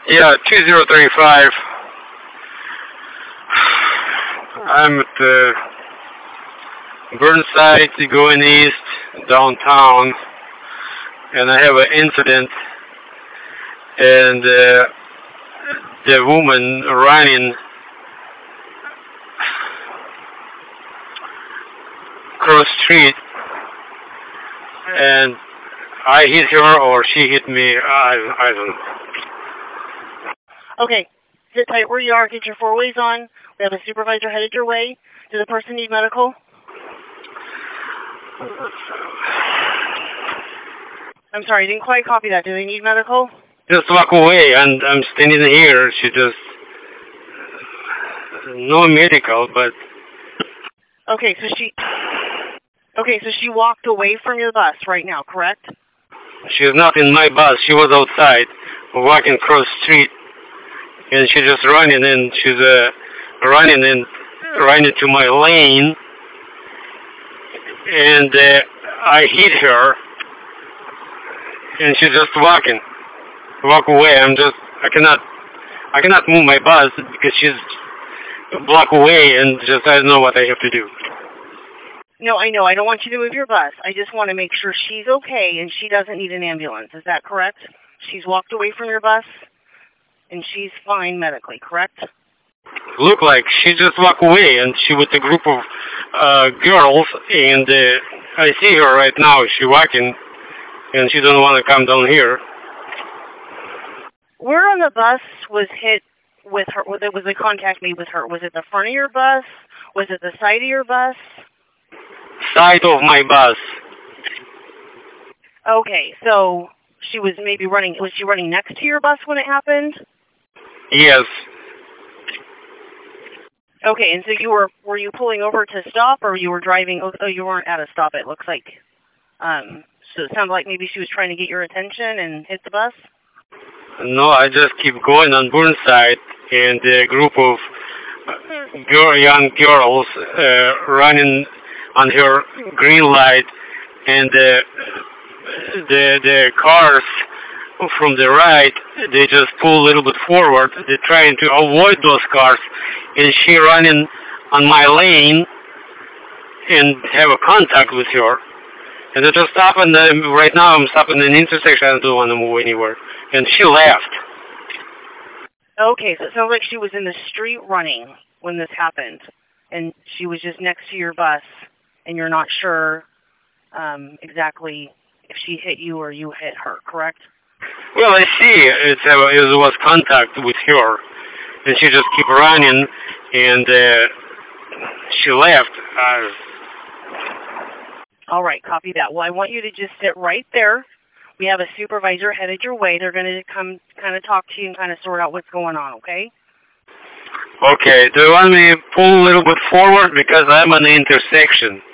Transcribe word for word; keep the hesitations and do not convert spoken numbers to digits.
Yeah, two zero three five. I'm at the Burnside going east downtown, and I have an incident, and uh, the woman running cross street, and I hit her or she hit me. I I don't know. Okay, sit tight where you are. Get your four ways on. We have a supervisor headed your way. Does the person need medical? I'm sorry, I didn't quite copy that. Do they need medical? Just walk away, and I'm standing here. She just no medical, but okay. So she okay. So she walked away from your bus right now, correct? She's not in my bus. She was outside, walking across the street, and she just running in. She's uh, running in, running into my lane, and uh, I hit her, and she's just walking, walk away. I'm just, I cannot, I cannot move my bus because she's a block away, and just I don't know what I have to do. No, I know. I don't want you to move your bus. I just want to make sure she's okay and she doesn't need an ambulance. Is that correct? She's walked away from your bus and she's fine medically, correct? Look like she just walked away, and she with a group of uh, girls, and uh, I see her right now. She walking, and she don't want to come down here. Where on the bus was hit with her? Was it was the contact made with her? Was it the front of your bus? Was it the side of your bus? Side of my bus. Okay, so she was maybe running. Was she running next to your bus when it happened? Yes. Okay, and so you were were you pulling over to stop, or you were driving? Oh, you weren't at a stop. It looks like. Um, so it sounded like maybe she was trying to get your attention and hit the bus. No, I just keep going on Burnside, and a group of girl, young girls uh, running on her green light, and uh, the the cars from the right, they just pull a little bit forward. They're trying to avoid those cars, and she running on my lane and have a contact with her. And I just stop, and uh, right now I'm stopping in an intersection. I don't want to move anywhere. And she left. Okay, so it sounds like she was in the street running when this happened, and she was just next to your bus, and you're not sure um, exactly if she hit you or you hit her, correct? Well, I see it's, uh, it was contact with her, and she just kept running, and uh, she left. Uh, All right, copy that. Well, I want you to just sit right there. We have a supervisor headed your way. They're going to come kind of talk to you and kind of sort out what's going on, okay? Okay, do you want me to pull a little bit forward because I'm on the intersection?